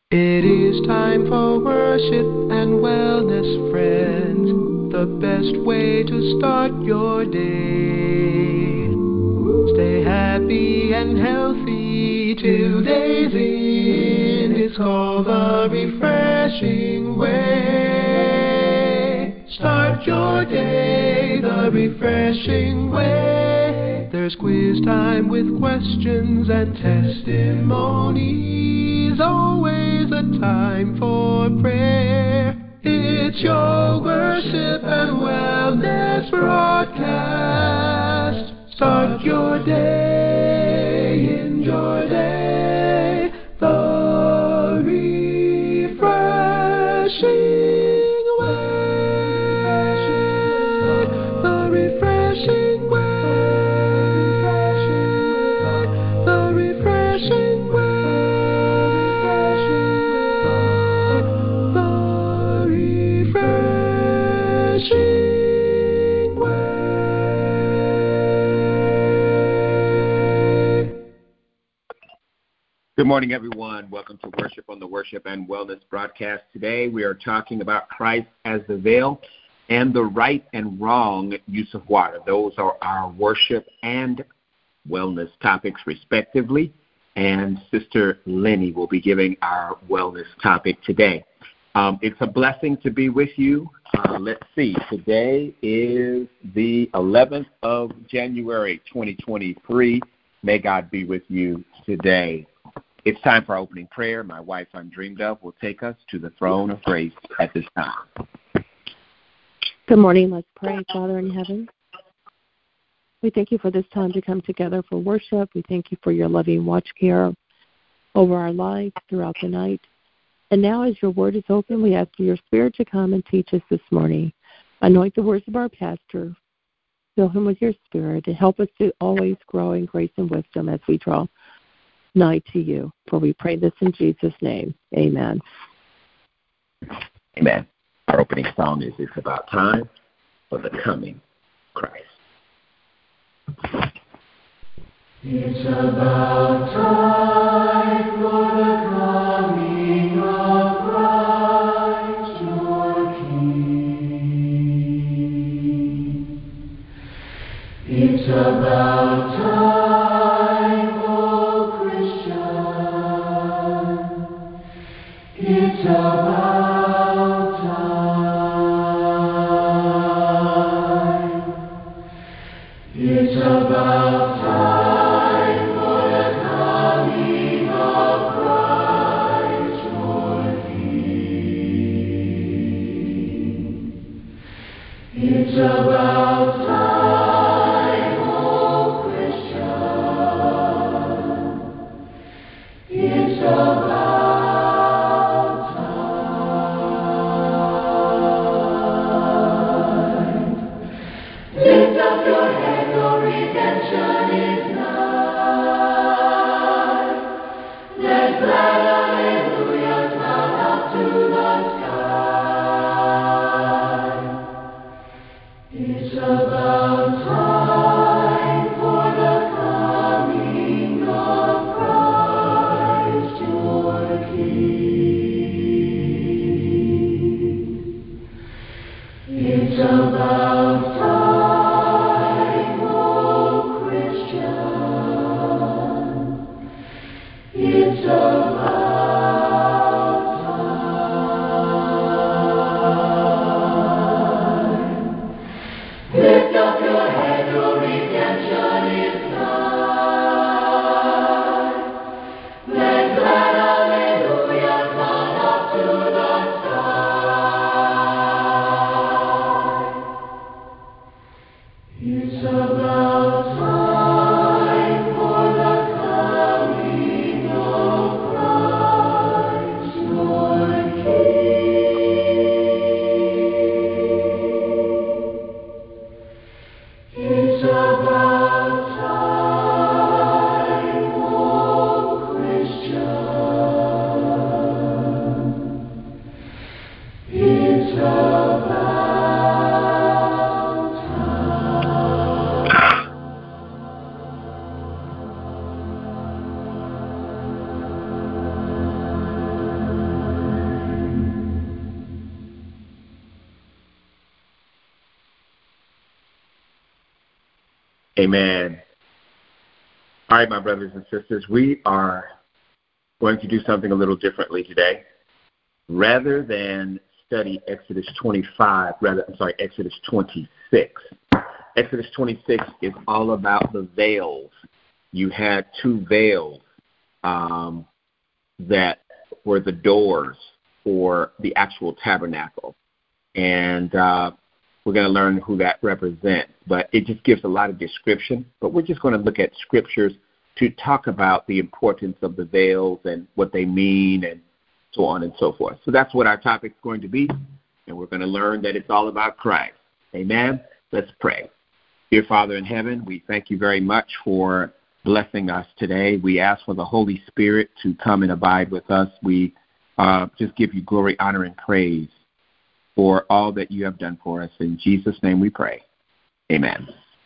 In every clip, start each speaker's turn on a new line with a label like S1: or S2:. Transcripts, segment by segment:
S1: It is time for worship and wellness, friends. The best way to start your day. Stay happy and healthy. Today's in. It's called the refreshing way. Start your day the refreshing way. There's quiz time with questions and testimonies. Always a time for prayer. It's your worship and wellness broadcast. Start your day, enjoy day, the refreshing way, the refreshing way, the refreshing way, the refreshing way.
S2: Good morning, everyone. Welcome to Worship on the Worship and Wellness broadcast. Today we are talking about Christ as the veil and the right and wrong use of water. Those are our worship and wellness topics, respectively. And Sister Lenny will be giving our wellness topic today. It's a blessing to be with you. Let's see. Today is the 11th of January, 2023. May God be with you today. It's time for our opening prayer. My wife, I'm Dreamed Of, will take us to the throne of grace at this time.
S3: Good morning. Let's pray. Father in heaven, we thank you for this time to come together for worship. We thank you for your loving watch care over our lives throughout the night. And now as your word is open, we ask for your spirit to come and teach us this morning. Anoint the words of our pastor. Fill him with your spirit and help us to always grow in grace and wisdom as we draw nigh to you. For we pray this in Jesus' name. Amen.
S2: Amen. Our opening song is It's About Time for the Coming Christ.
S1: It's about time for the coming of Christ, your King. It's about time, oh Christian. It's about time. It's about time for the coming of Christ, your King. It's about time, oh Christian. It's about time. Lift up your head, your redemption is nigh. Let glad hallelujahs mount up to the sky. It's about time for the coming of Christ, your King. It's about time, oh Christian. It's about time. Lift up your head, your redemption is nigh. Let glad hallelujahs mount up to the sky. It's about time for the coming of Christ, your King. It's about time, oh Christian. It's about time.
S2: Amen. All right, my brothers and sisters, we are going to do something a little differently today. Rather than study Exodus 26. Exodus 26 is all about the veils. You had two veils that were the doors for the actual tabernacle. And we're going to learn who that represents. But it just gives a lot of description. But we're just going to look at scriptures to talk about the importance of the veils and what they mean and so on and so forth. So that's what our topic is going to be. And we're going to learn that it's all about Christ. Amen? Let's pray. Dear Father in heaven, we thank you very much for blessing us today. We ask for the Holy Spirit to come and abide with us. We just give you glory, honor, and praise for all that you have done for us. In Jesus' name we pray. Amen.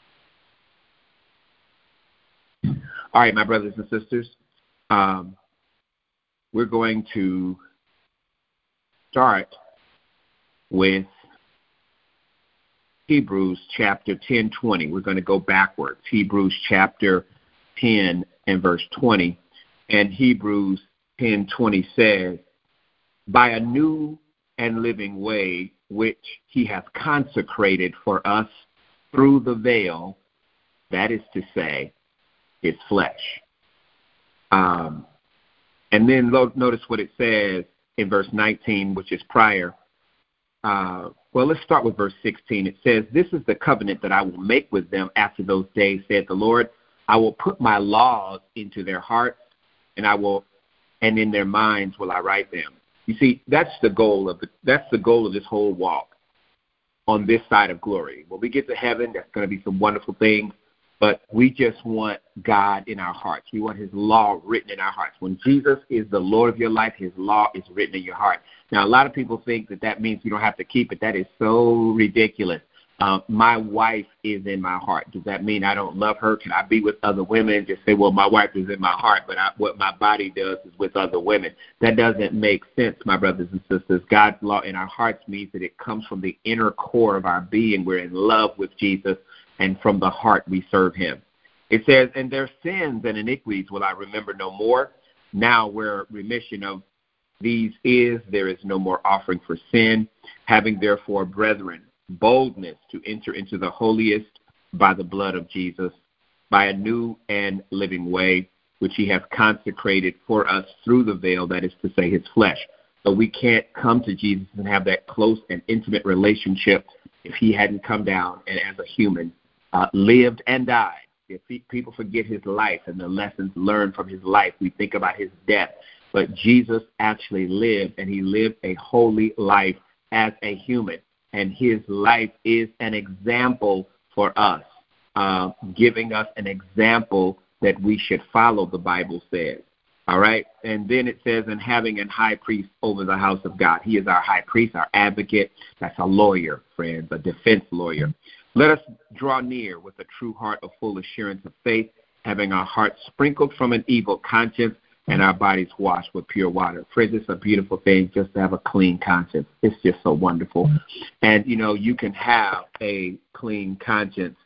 S2: All right, my brothers and sisters, we're going to start with Hebrews chapter 10:20. We're going to go backwards. Hebrews chapter 10 and verse 20. And Hebrews 10:20 says, by a new and living way, which he hath consecrated for us through the veil, that is to say, his flesh. And then notice what it says in verse 19, which is prior. Well, let's start with verse 16. It says, this is the covenant that I will make with them after those days, saith the Lord. I will put my laws into their hearts, and in their minds will I write them. You see, that's the goal of this whole walk on this side of glory. When we get to heaven, that's going to be some wonderful things, but we just want God in our hearts. We want his law written in our hearts. When Jesus is the Lord of your life, his law is written in your heart. Now, a lot of people think that means you don't have to keep it. That is so ridiculous. My wife is in my heart. Does that mean I don't love her? Can I be with other women and just say, well, my wife is in my heart, but what my body does is with other women? That doesn't make sense, my brothers and sisters. God's law in our hearts means that it comes from the inner core of our being. We're in love with Jesus, and from the heart we serve him. It says, and their sins and iniquities will I remember no more. Now where remission of these is, there is no more offering for sin. Having therefore, brethren, boldness to enter into the holiest by the blood of Jesus, by a new and living way, which he hath consecrated for us through the veil, that is to say, his flesh. So we can't come to Jesus and have that close and intimate relationship if he hadn't come down and as a human lived and died. If people forget his life and the lessons learned from his life, we think about his death. But Jesus actually lived, and he lived a holy life as a human. And his life is an example for us, giving us an example that we should follow, the Bible says. All right? And then it says, and having an high priest over the house of God. He is our high priest, our advocate. That's a lawyer, friends, a defense lawyer. Let us draw near with a true heart of full assurance of faith, having our hearts sprinkled from an evil conscience and our bodies washed with pure water. Friends, it's a beautiful thing just to have a clean conscience. It's just so wonderful. And, you can have a clean conscience.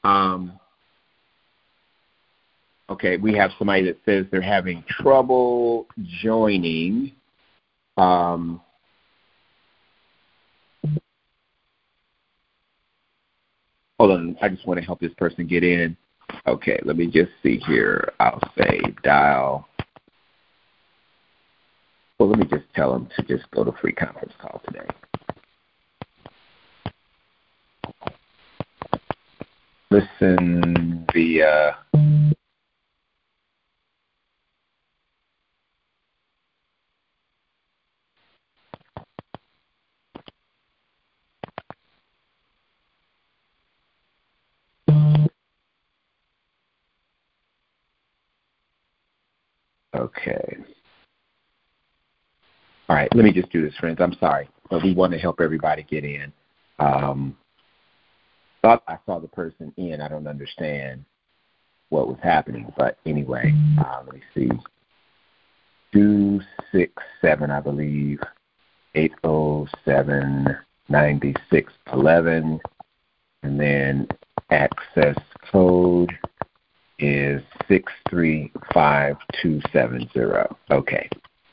S2: Okay, we have somebody that says they're having trouble joining. Hold on, I just want to help this person get in. Okay, let me just see here. I'll say dial. Well, let me just tell them to just go to free conference call today. Listen via okay. All right, let me just do this, friends. I'm sorry, but we want to help everybody get in. Thought I saw the person in. I don't understand what was happening, but anyway, let me see. 267, I believe, 807-9611, and then access code is 635270. Okay.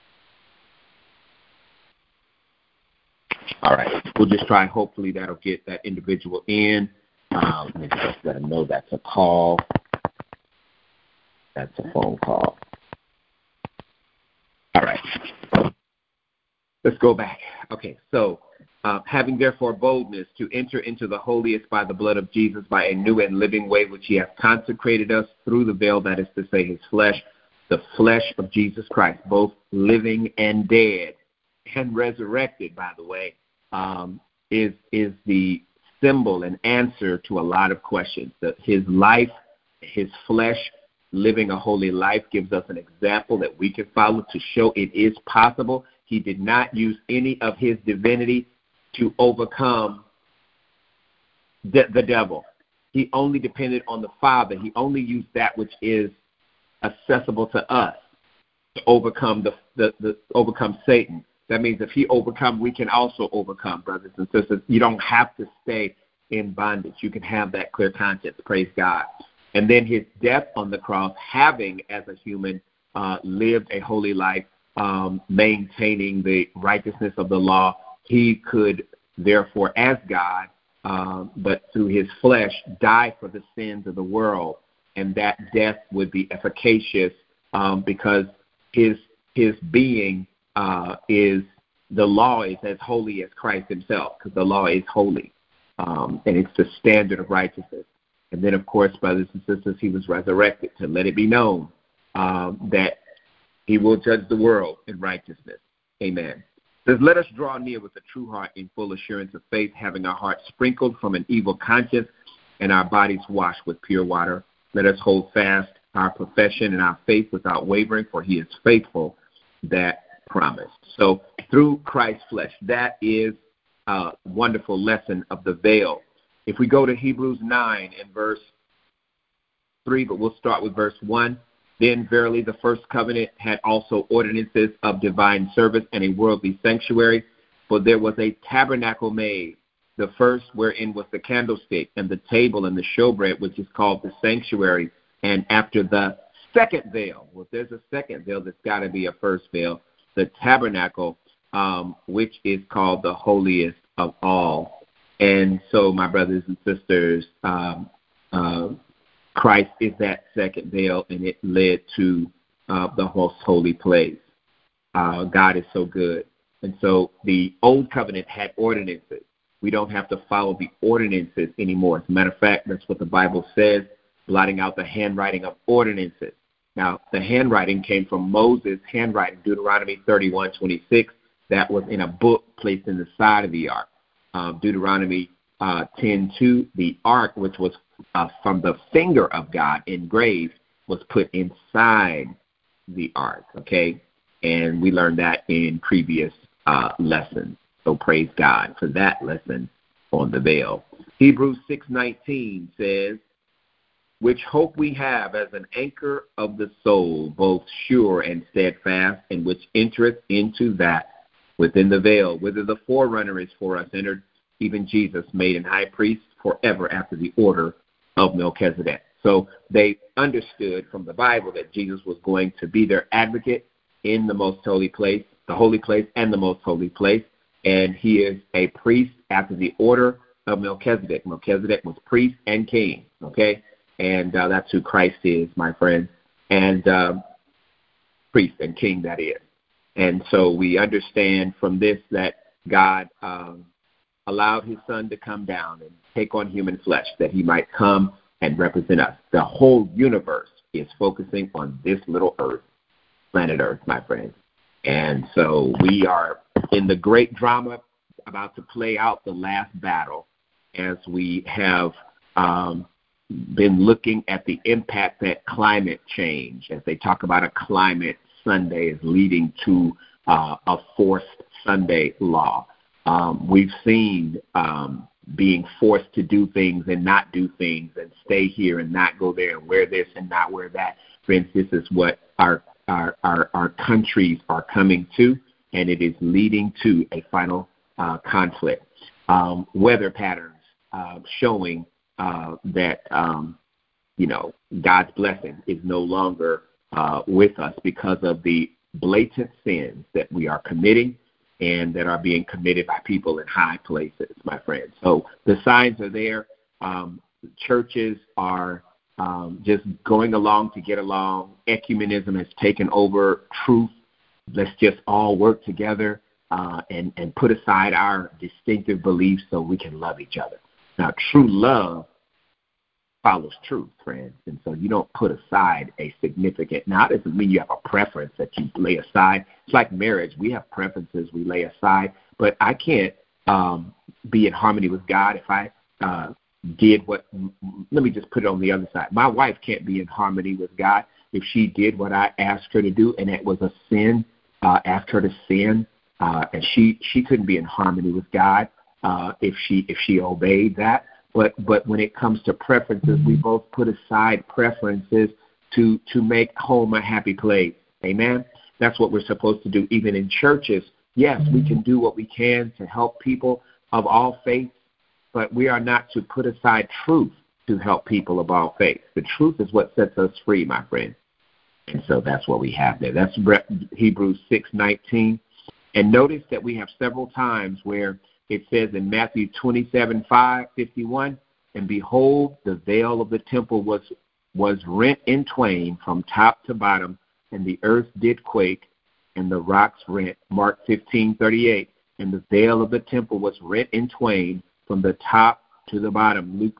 S2: All right. We'll just try. Hopefully that'll get that individual in. Let me just let them know that's a call. That's a phone call. All right. Let's go back. Okay. So, having therefore boldness to enter into the holiest by the blood of Jesus, by a new and living way which he hath consecrated us through the veil, that is to say his flesh, the flesh of Jesus Christ, both living and dead and resurrected, by the way, is the symbol and answer to a lot of questions. His life, his flesh, living a holy life gives us an example that we can follow to show it is possible. He did not use any of his divinity to overcome the devil. He only depended on the Father. He only used that which is accessible to us to overcome overcome Satan. That means if he overcome, we can also overcome, brothers and sisters. You don't have to stay in bondage. You can have that clear conscience. Praise God. And then his death on the cross, having as a human lived a holy life, maintaining the righteousness of the law, he could therefore, as God, but through his flesh, die for the sins of the world. And that death would be efficacious because his being is, the law is as holy as Christ himself, because the law is holy, and it's the standard of righteousness. And then, of course, brothers and sisters, he was resurrected to let it be known that he will judge the world in righteousness. Amen. It says, let us draw near with a true heart in full assurance of faith, having our hearts sprinkled from an evil conscience and our bodies washed with pure water. Let us hold fast our profession and our faith without wavering, for he is faithful that promised. So through Christ's flesh, that is a wonderful lesson of the veil. If we go to Hebrews 9 and verse 3, but we'll start with verse 1. Then verily the first covenant had also ordinances of divine service and a worldly sanctuary, for there was a tabernacle made, the first wherein was the candlestick and the table and the showbread, which is called the sanctuary, and after the second veil. Well, if there's a second veil, there's got to be a first veil, the tabernacle, which is called the holiest of all. And so, my brothers and sisters, Christ is that second veil, and it led to the most holy place. God is so good. And so the old covenant had ordinances. We don't have to follow the ordinances anymore. As a matter of fact, that's what the Bible says, blotting out the handwriting of ordinances. Now, the handwriting came from Moses' handwriting, Deuteronomy 31:26. That was in a book placed in the side of the ark. Deuteronomy 10:2, the ark, which was from the finger of God engraved, was put inside the ark, okay? And we learned that in previous lessons. So praise God for that lesson on the veil. Hebrews 6:19 says, which hope we have as an anchor of the soul, both sure and steadfast, and which entereth into that within the veil, whither the forerunner is for us entered, even Jesus, made an high priest forever after the order of Melchizedek. So they understood from the Bible that Jesus was going to be their advocate in the most holy place, the holy place and the most holy place, and he is a priest after the order of Melchizedek. Melchizedek was priest and king, okay? And that's who Christ is, my friends, and priest and king, that is. And so we understand from this that God allowed his son to come down and take on human flesh, that he might come and represent us. The whole universe is focusing on this little earth, planet Earth, my friends. And so we are in the great drama about to play out the last battle, as we have been looking at the impact that climate change, as they talk about a climate Sunday, is leading to a forced Sunday law. We've seen being forced to do things and not do things, and stay here and not go there, and wear this and not wear that. Friends, this is what our countries are coming to, and it is leading to a final conflict. Weather patterns showing that God's blessing is no longer with us because of the blatant sins that we are committing and that are being committed by people in high places, my friends. So the signs are there. Churches are just going along to get along. Ecumenism has taken over truth. Let's just all work together and put aside our distinctive beliefs so we can love each other. Now, true love follows truth, friends. And so you don't put aside a significant. Now, it doesn't mean you have a preference that you lay aside. It's like marriage. We have preferences we lay aside. But I can't be in harmony with God if I did what. Let me just put it on the other side. My wife can't be in harmony with God if she did what I asked her to do, and it was a sin. Asked her to sin, and she couldn't be in harmony with God if she obeyed that. But when it comes to preferences, we both put aside preferences to make home a happy place. Amen. That's what we're supposed to do. Even in churches, yes, we can do what we can to help people of all faiths, but we are not to put aside truth to help people of all faiths. The truth is what sets us free, my friend. And so that's what we have there. That's Hebrews 6:19. And notice that we have several times where it says in Matthew 27:51, and behold, the veil of the temple was rent in twain from top to bottom, and the earth did quake, and the rocks rent. Mark 15:38, and the veil of the temple was rent in twain from the top to the bottom. Luke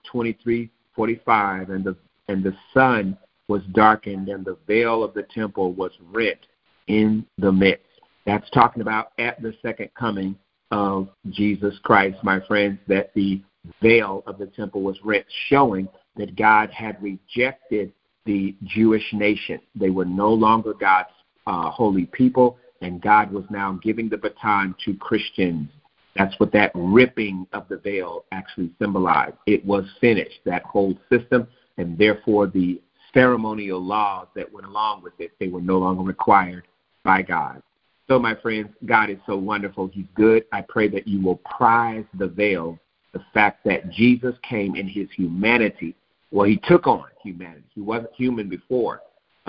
S2: 23:45, and the sun was darkened, and the veil of the temple was rent in the midst. That's talking about at the second coming of Jesus Christ, my friends, that the veil of the temple was rent, showing that God had rejected the Jewish nation. They were no longer God's holy people, and God was now giving the baton to Christians. That's what that ripping of the veil actually symbolized. It was finished, that whole system, and therefore the ceremonial laws that went along with it, they were no longer required by God. So, my friends, God is so wonderful. He's good. I pray that you will prize the veil, the fact that Jesus came in his humanity. Well, he took on humanity. He wasn't human before.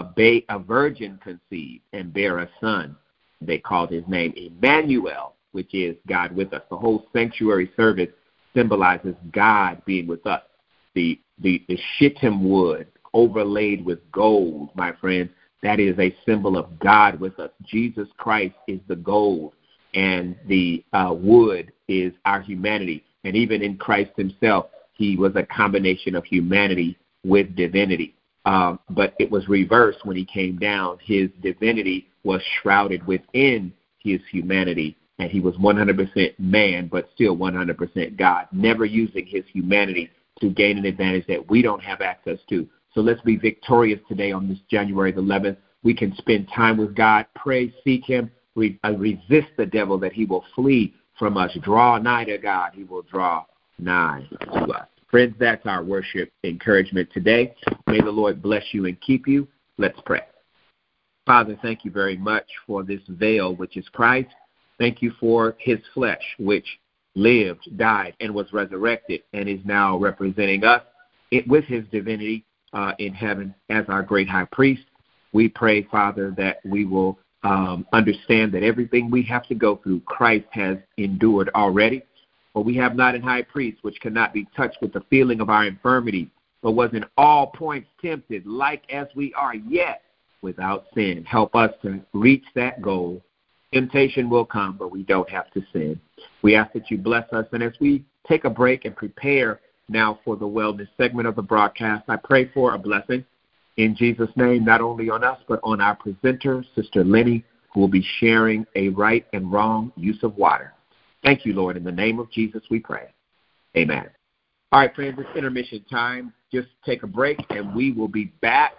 S2: A virgin conceived and bare a son. They called his name Emmanuel, which is God with us. The whole sanctuary service symbolizes God being with us. The shittim wood overlaid with gold, my friends, that is a symbol of God with us. Jesus Christ is the gold, and the wood is our humanity. And even in Christ himself, he was a combination of humanity with divinity. But it was reversed when he came down. His divinity was shrouded within his humanity, and he was 100% man, but still 100% God, never using his humanity to gain an advantage that we don't have access to. So let's be victorious today on this January the 11th. We can spend time with God, pray, seek him, resist the devil that he will flee from us. Draw nigh to God, he will draw nigh to us. Friends, that's our worship encouragement today. May the Lord bless you and keep you. Let's pray. Father, thank you very much for this veil, which is Christ. Thank you for his flesh, which lived, died, and was resurrected, and is now representing us with his divinity in heaven as our great high priest. We pray, Father, that we will understand that everything we have to go through, Christ has endured already. For we have not an high priest which cannot be touched with the feeling of our infirmity, but was in all points tempted, like as we are, yet without sin. Help us to reach that goal. Temptation will come, but we don't have to sin. We ask that you bless us, and as we take a break and prepare now for the wellness segment of the broadcast, I pray for a blessing in Jesus' name, not only on us, but on our presenter, Sister Lenny, who will be sharing a right and wrong use of water. Thank you, Lord. In the name of Jesus, we pray. Amen. All right, friends, it's intermission time. Just take a break, and we will be back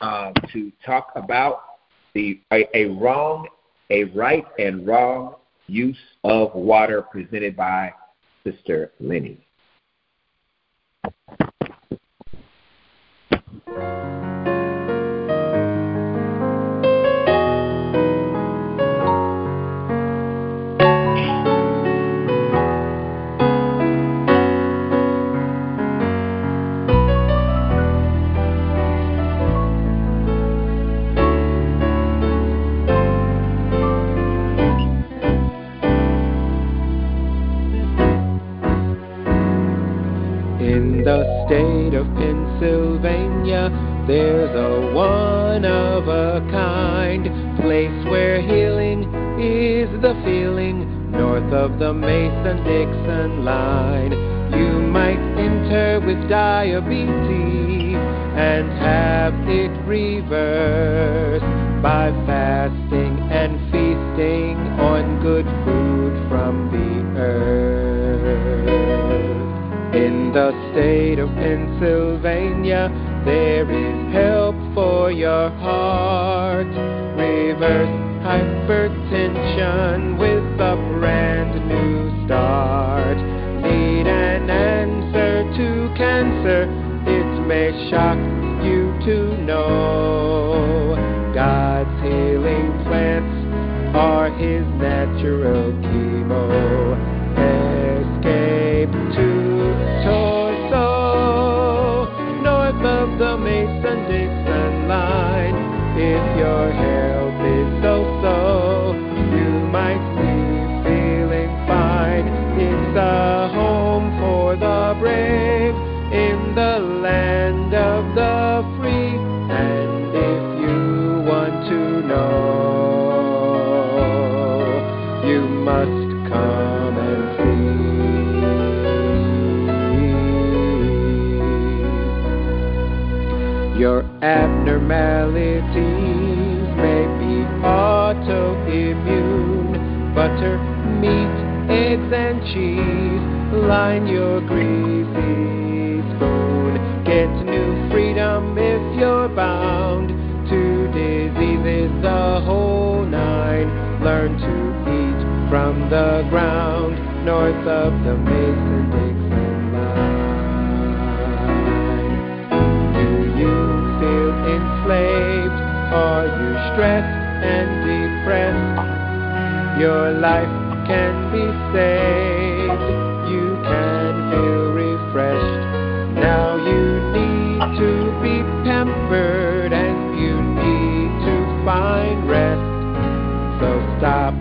S2: to talk about a right and wrong use of water presented by Sister Lenny.
S1: Pennsylvania, there's a one-of-a-kind place where healing is the feeling, north of the Mason-Dixon line. You might enter with diabetes and have it reversed by fasting and feasting on good food from the earth. In the state of Pennsylvania, there is help for your heart. Reverse hypertension with a brand new start. Need an answer to cancer? It may shock you to know God's healing plants are His natural chemo. Escape to Torso, north of the Mason-Dixon line. If your health is so-so, you might be feeling fine. It's a home for the brave in the land of the free. And if you want to know, you must come and see. Your abnormalities may be autoimmune. Butter, meat, eggs, and cheese line your greasy spoon. Get new freedom if you're bound to diseases, the whole nine. Learn to eat from the ground, north of the Mason-Dixon line. Do you feel enslaved? Are you stressed and depressed? Your life can be saved. You can feel refreshed. Now you need to be pampered and you need to find rest. So stop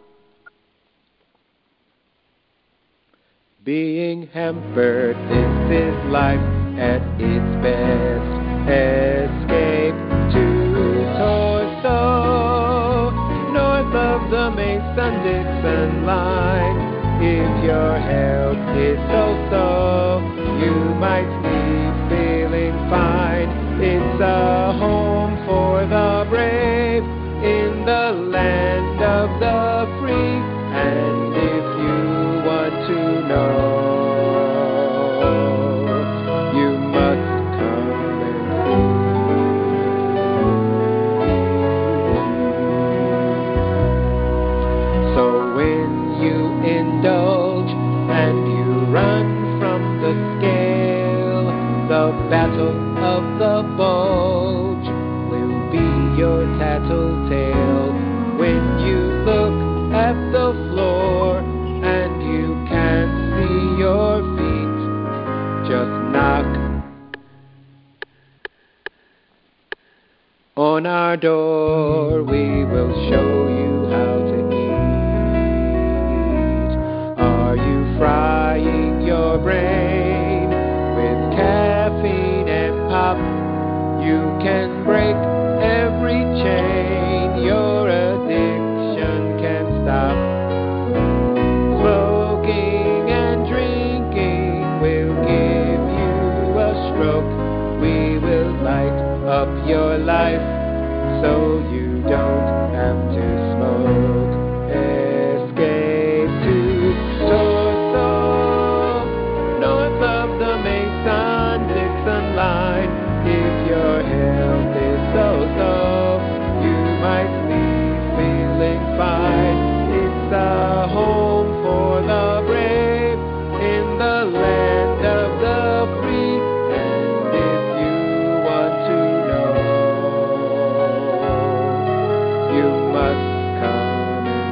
S1: being hampered. This is life at its best. Escape to Torso, north of the Mason-Dixon line. If your health is so-so, you might be feeling fine. It's a home for the brave in the land of the free. And if you want to know, you must come and see. So when you indulge and you run from the scale, the battle of the bulge will be your tattletale. When you look at the floor and you can't see your feet, just knock on our door. We will show you how to eat. Are you frying your brain with caffeine and pop? You can break every chain. Your addiction can stop. Smoking and drinking will give you a stroke. We will light up your life so you don't have to smoke. Escape to Torso, north of the Mason-Dixon line. If your health is so-so, you might be feeling fine. It's a home for the brave in the land of the free. And if you want to know, you must come and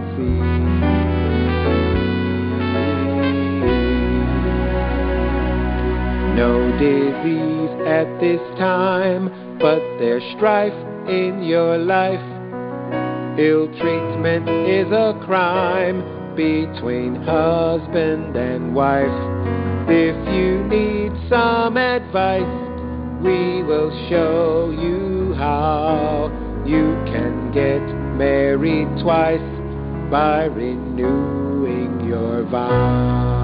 S1: see. No disease at this time, but there's strife in your life. Ill treatment is a crime between husband and wife. If you need some advice, we will show you how you can get married twice by renewing your vow.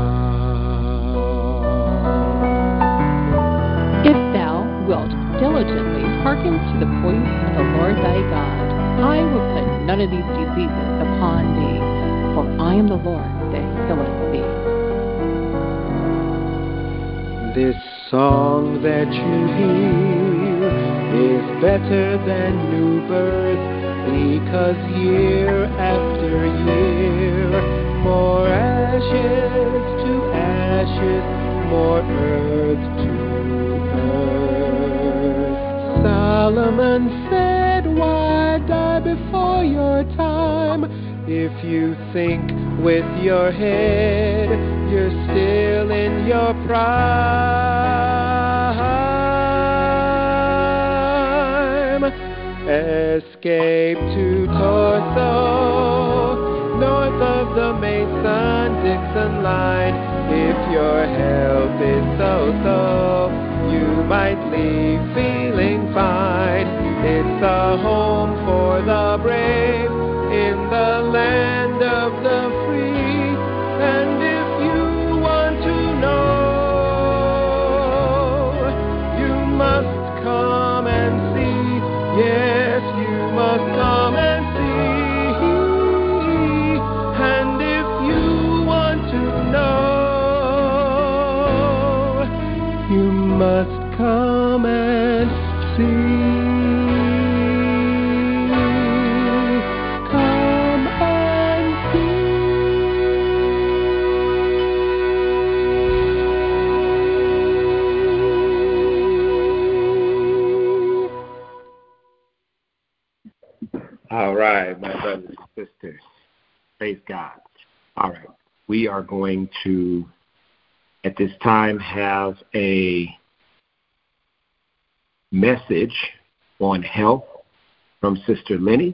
S3: If thou wilt diligently hearken to the voice of the Lord thy God, I will put none of these diseases upon thee, for I am the Lord that healeth thee.
S1: This song that you hear is better than new birth, because year after year, more ashes to ashes, more earth to earth. Solomon said, why die before your time? If you think with your head, you're still in your prime. Escape to Torso, north of the Mason-Dixon line. If your health is so-so, you might leave feeling fine. It's a home for the brave in the land of the free. And if you want to know, you must come and see. Yes, you must come and see. And if you want to know, you must come and see. Come and
S2: All right, my brothers and sisters. Praise God. All right. We are going to, at this time, have a message on health from Sister Lenny.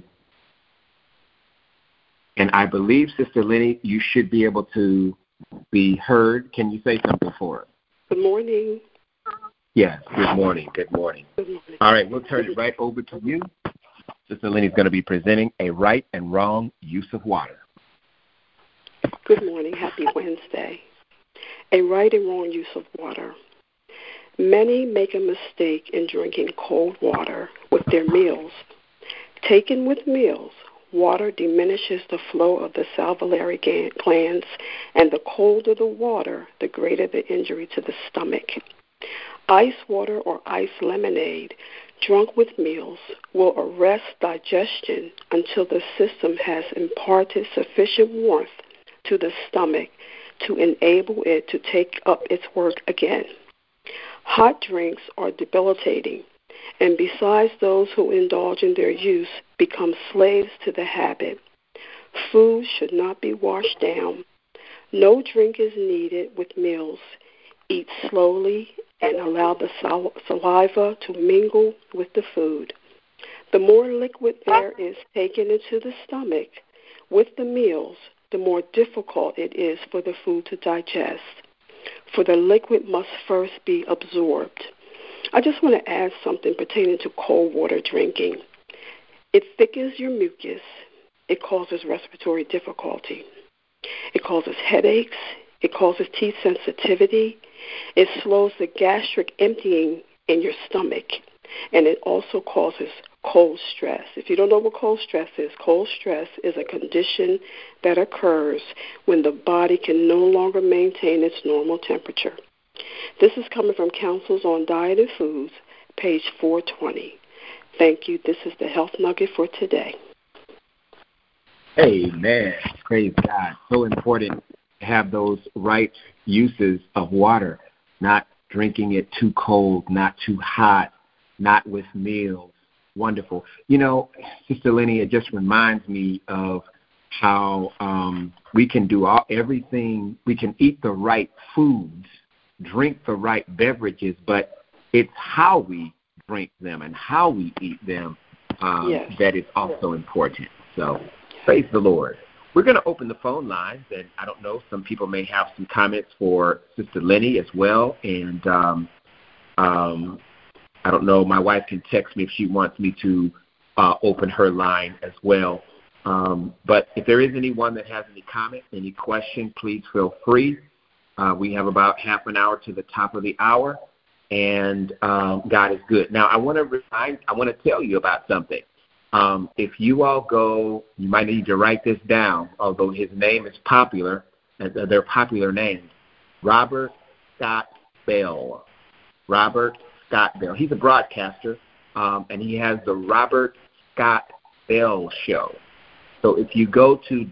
S2: And I believe, Sister Lenny, you should be able to be heard. Can you say something for us?
S4: Good morning.
S2: Yes, good morning. Good morning.
S4: Good morning.
S2: All right, we'll turn it right over to you. Sister Lenny is going to be presenting a right and wrong use of water.
S4: Good morning. Happy Wednesday. A right and wrong use of water. Many make a mistake in drinking cold water with their meals. Taken with meals, water diminishes the flow of the salivary glands, and the colder the water, the greater the injury to the stomach. Ice water or ice lemonade, drunk with meals, will arrest digestion until the system has imparted sufficient warmth to the stomach to enable it to take up its work again. Hot drinks are debilitating, and besides, those who indulge in their use become slaves to the habit. Food should not be washed down. No drink is needed with meals. Eat slowly and allow the saliva to mingle with the food. The more liquid there is taken into the stomach with the meals, the more difficult it is for the food to digest, for the liquid must first be absorbed. I just want to add something pertaining to cold water drinking. It thickens your mucus. It causes respiratory difficulty. It causes headaches. It causes teeth sensitivity. It slows the gastric emptying in your stomach. And it also causes cold stress. If you don't know what cold stress is a condition that occurs when the body can no longer maintain its normal temperature. This is coming from Counsels on Diet and Foods, page 420. Thank you. This is the Health Nugget for today.
S2: Amen. Praise God. So important to have those right uses of water, not drinking it too cold, not too hot, not with meals. Wonderful. You know, Sister Lenny, it just reminds me of how we can do everything. We can eat the right foods, drink the right beverages, but it's how we drink them and how we eat them that is also important. So praise the Lord. We're going to open the phone lines, and I don't know, some people may have some comments for Sister Lenny as well. And I don't know. My wife can text me if she wants me to open her line as well. But if there is anyone that has any comment, any question, please feel free. We have about half an hour to the top of the hour, and God is good. Now, I want to tell you about something. If you all go, you might need to write this down, although his name is popular. They're popular names. Robert Scott Bell. Robert Scott Bell. He's a broadcaster, and he has the Robert Scott Bell Show. So if you go to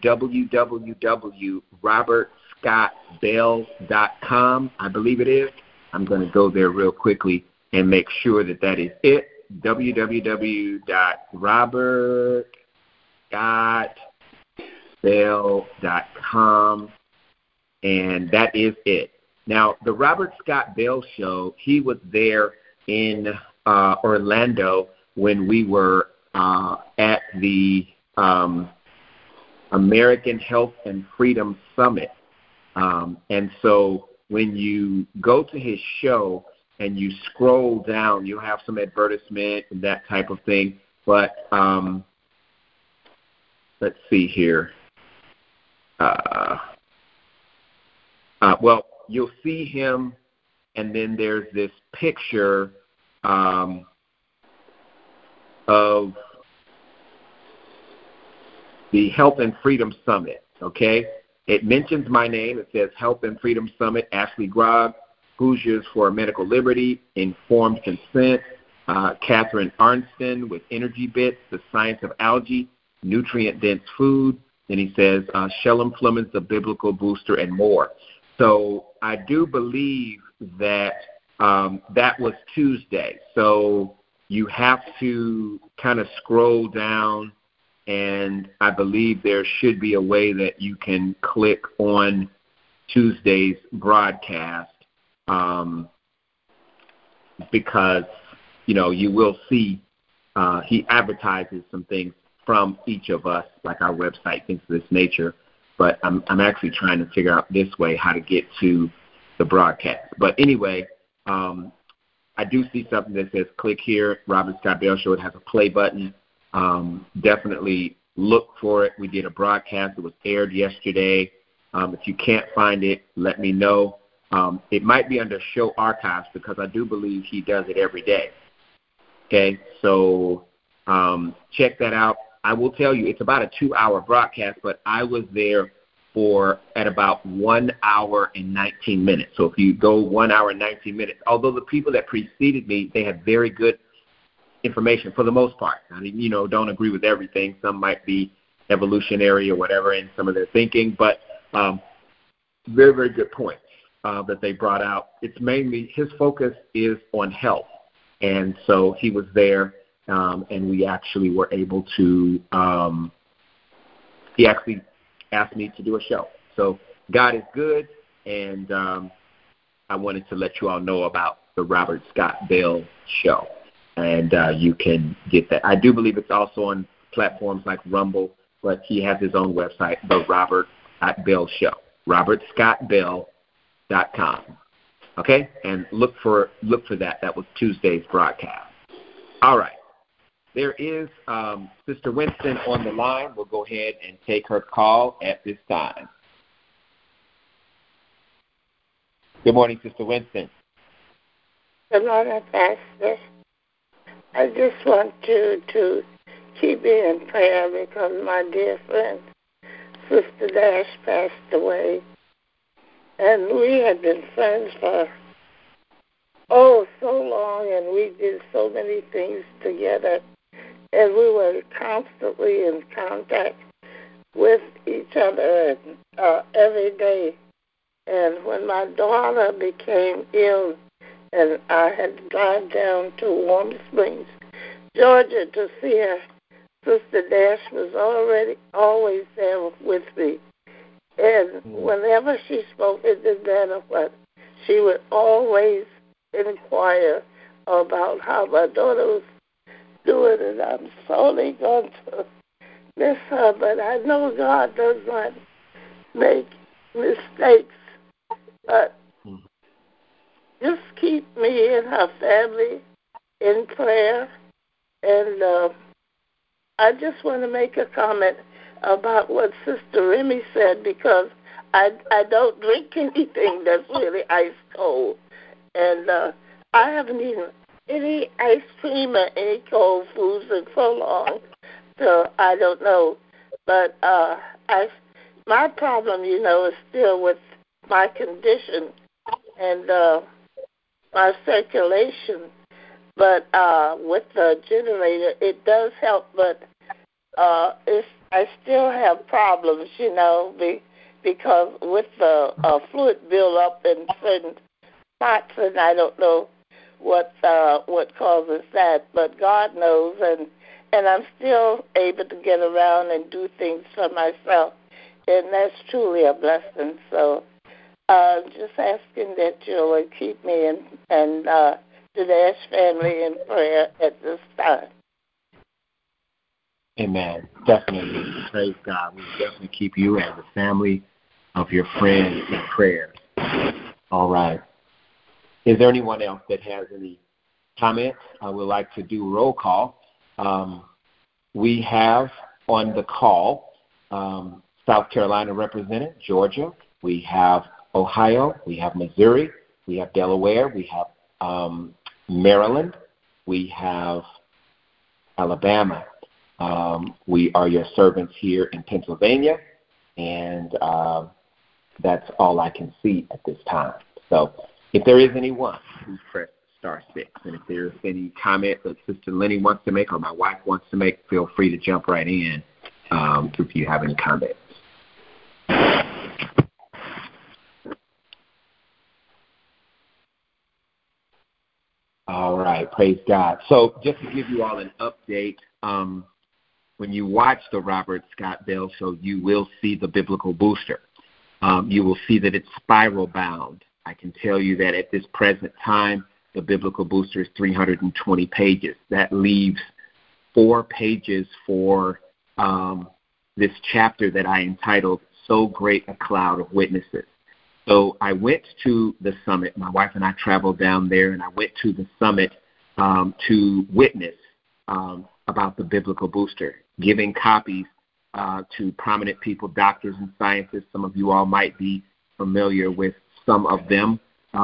S2: www.robertscottbell.com, I believe it is, I'm going to go there real quickly and make sure that is it. www.robertscottbell.com, and that is it. Now, the Robert Scott Bell Show, he was there in Orlando when we were at the American Health and Freedom Summit. And so when you go to his show and you scroll down, you'll have some advertisement and that type of thing. But let's see here. Well, you'll see him, and then there's this picture of the Health and Freedom Summit, okay? It mentions my name. It says Health and Freedom Summit, Ashley Grogg, Hoosiers for Medical Liberty, Informed Consent, Catherine Arnston with Energy Bits, The Science of Algae, Nutrient-Dense Food. Then he says Shellam Flemons, The Biblical Booster, and more. So I do believe that that was Tuesday. So you have to kind of scroll down, and I believe there should be a way that you can click on Tuesday's broadcast because, you will see he advertises some things from each of us, like our website, things of this nature. But I'm actually trying to figure out this way how to get to the broadcast. But anyway, I do see something that says click here, Robert Scott Bell Show. It has a play button. Definitely look for it. We did a broadcast. It was aired yesterday. If you can't find it, let me know. It might be under show archives because I do believe he does it every day. Okay, so check that out. I will tell you, it's about a 2-hour broadcast, but I was there at about 1 hour and 19 minutes. So if you go 1 hour and 19 minutes, although the people that preceded me, they had very good information for the most part. I mean, don't agree with everything. Some might be evolutionary or whatever in some of their thinking, but very, very good points that they brought out. It's mainly his focus is on health. And so he was there, and we actually were able to he actually asked me to do a show. So God is good, and I wanted to let you all know about the Robert Scott Bell Show. And you can get that. I do believe it's also on platforms like Rumble, but he has his own website, the Robert Scott Bell Show, robertscottbell.com. Okay? And look for that. That was Tuesday's broadcast. All right. There is Sister Winston on the line. We'll go ahead and take her call at this time. Good morning, Sister Winston.
S5: Good morning, Pastor. I just want you to keep me in prayer because my dear friend, Sister Dash, passed away. And we had been friends for, so long, and we did so many things together. And we were constantly in contact with each other every day. And when my daughter became ill, and I had to drive down to Warm Springs, Georgia, to see her, Sister Dash was always there with me. And whenever she spoke, it didn't matter what, she would always inquire about how my daughter was doing, and I'm sorely going to miss her, but I know God does not make mistakes. But just keep me and her family in prayer. And I just want to make a comment about what Sister Remy said, because I don't drink anything that's really ice cold. And I haven't eaten any ice cream or any cold foods in so long, so I don't know. But my problem, is still with my condition and my circulation. But with the generator, it does help, but I still have problems, because with the fluid buildup in certain spots, and I don't know what causes that, but God knows, and I'm still able to get around and do things for myself, and that's truly a blessing. So just asking that you would keep me and the Dash family in prayer at this time.
S2: Amen. Definitely. Praise God. We definitely keep you and the family of your friend in prayer. All right. Is there anyone else that has any comments? I would like to do roll call. We have on the call South Carolina represented, Georgia. We have Ohio. We have Missouri. We have Delaware. We have Maryland. We have Alabama. We are your servants here in Pennsylvania, and that's all I can see at this time. So if there is anyone, please press *6. And if there's any comment that Sister Lenny wants to make or my wife wants to make, feel free to jump right in if you have any comments. All right, praise God. So just to give you all an update, when you watch the Robert Scott Bell Show, you will see the Biblical Booster. You will see that it's spiral bound. I can tell you that at this present time, the Biblical Booster is 320 pages. That leaves 4 pages for this chapter that I entitled So Great a Cloud of Witnesses. So I went to the summit. My wife and I traveled down there, and I went to the summit to witness about the Biblical Booster, giving copies to prominent people, doctors and scientists. Some of you all might be familiar with some of them,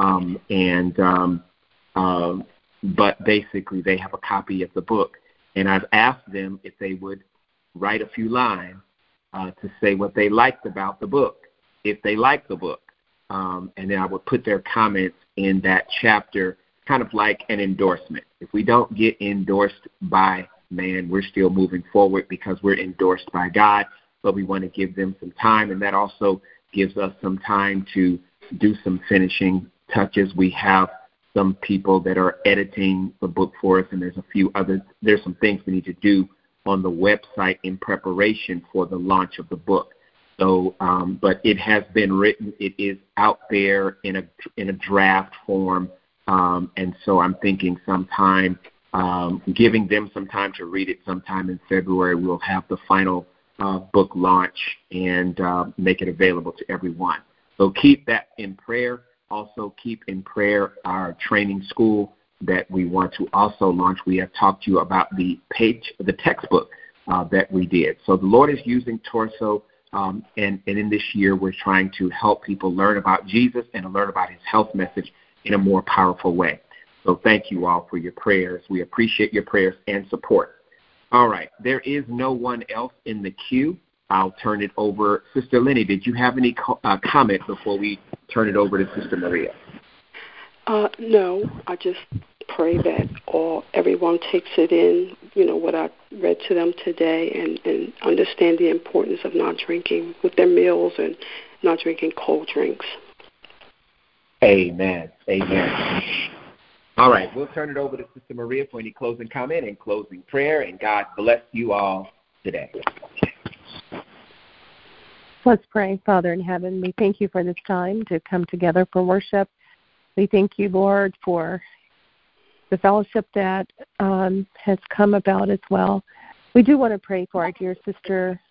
S2: but basically they have a copy of the book. And I've asked them if they would write a few lines to say what they liked about the book, if they liked the book. And then I would put their comments in that chapter, kind of like an endorsement. If we don't get endorsed by man, we're still moving forward because we're endorsed by God, but we want to give them some time, and that also gives us some time to do some finishing touches. We have some people that are editing the book for us, and there's some things we need to do on the website in preparation for the launch of the book. So, but it has been written. It is out there in a draft form, and so I'm thinking sometime, giving them some time to read it. Sometime in February, we'll have the final book launch and make it available to everyone. So keep that in prayer. Also keep in prayer our training school that we want to also launch. We have talked to you about the textbook that we did. So the Lord is using Torso. And in this year, we're trying to help people learn about Jesus and learn about his health message in a more powerful way. So thank you all for your prayers. We appreciate your prayers and support. All right. There is no one else in the queue. I'll turn it over. Sister Lenny, did you have any comment before we turn it over to Sister Maria?
S4: No, I just pray that everyone takes it in, what I read to them today, and understand the importance of not drinking with their meals and not drinking cold drinks.
S2: Amen. Amen. All right, we'll turn it over to Sister Maria for any closing comment and closing prayer, and God bless you all today.
S3: Let's pray. Father in heaven, we thank you for this time to come together for worship. We thank you, Lord, for the fellowship that has come about as well. We do want to pray for our dear sister,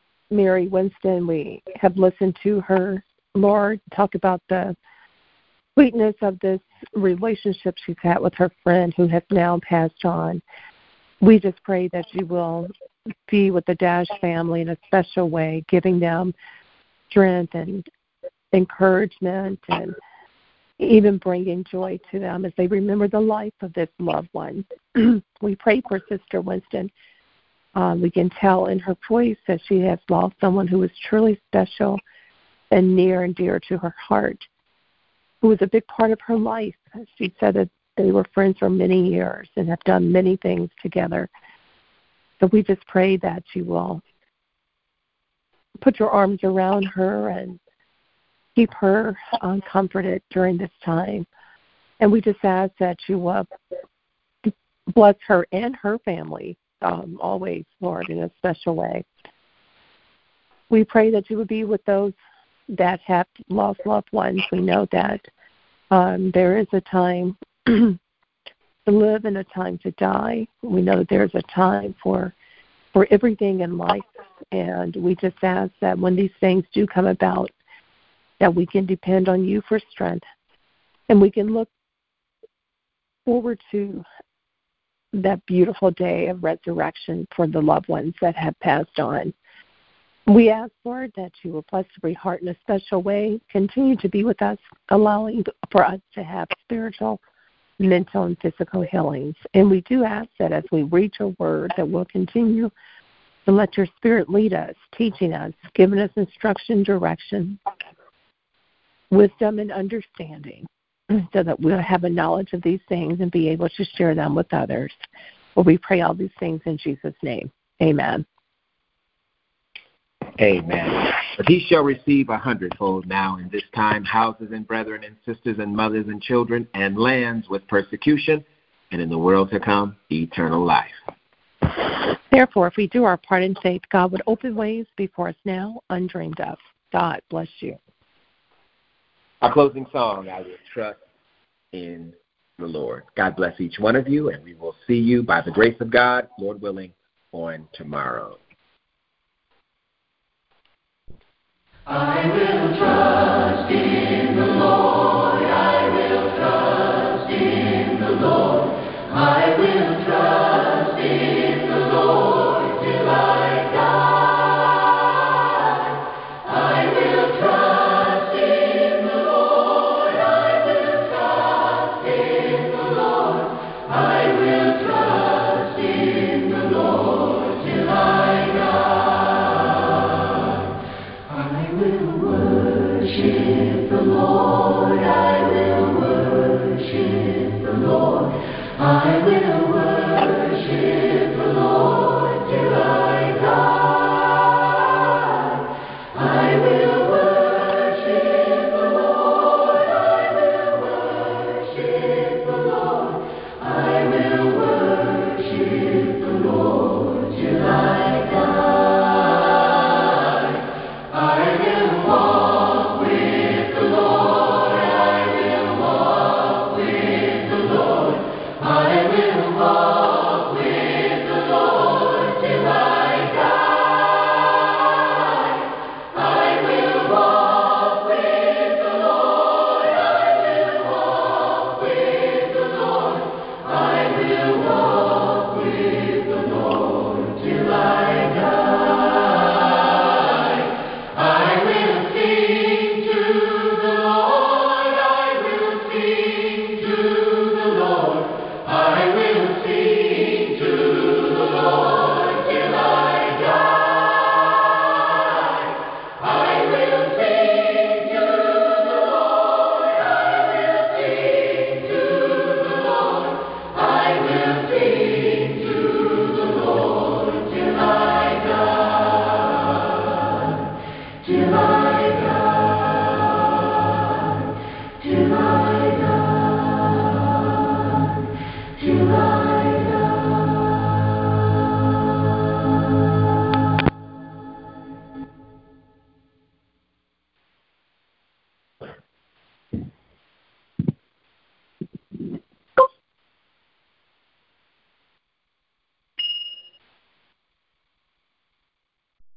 S3: Mary Winston. We have listened to her, Lord, talk about the sweetness of this relationship she's had with her friend who has now passed on. We just pray that you will be with the Dash family in a special way, giving them strength and encouragement and even bringing joy to them as they remember the life of this loved one. We pray for Sister Winston. We can tell in her voice that she has lost someone who was truly special and near and dear to her heart, who was a big part of her life. She said that they were friends for many years and have done many things together. So we just pray that you will put your arms around her and keep her comforted during this time. And we just ask that you bless her and her family always, Lord, in a special way. We pray that you would be with those that have lost loved ones. We know that there is a time to live and a time to die. We know that there's a time for everything in life, and we just ask that when these things do come about, that we can depend on you for strength, and we can look forward to that beautiful day of resurrection for the loved ones that have passed on. We ask, Lord, that you will bless every heart in a special way, continue to be with us, allowing for us to have spiritual, mental, and physical healings. And we do ask that as we read your word, that we'll continue to let your Spirit lead us, teaching us, giving us instruction, direction, wisdom, and understanding, so that we'll have a knowledge of these things and be able to share them with others. Well, we pray all these things in Jesus' name. Amen.
S2: Amen. But he shall receive 100-fold now in this time houses and brethren and sisters and mothers and children and lands with persecution, and in the world to come, eternal life.
S3: Therefore, if we do our part in faith, God would open ways before us now undreamed of. God bless you.
S2: Our closing song, I Will Trust in the Lord. God bless each one of you, and we will see you by the grace of God, Lord willing, on tomorrow.
S6: I will trust in the Lord. I will trust in the Lord. I will trust in the Lord till I die. I will trust in the Lord. I will trust in the Lord. I will trust in the Lord till I die. I will worship the Lord. I will worship the Lord. I will worship the Lord till I die. I will worship the Lord. I will worship the Lord. I will worship the Lord till I die. I will walk with the Lord. I will walk with the Lord. I will walk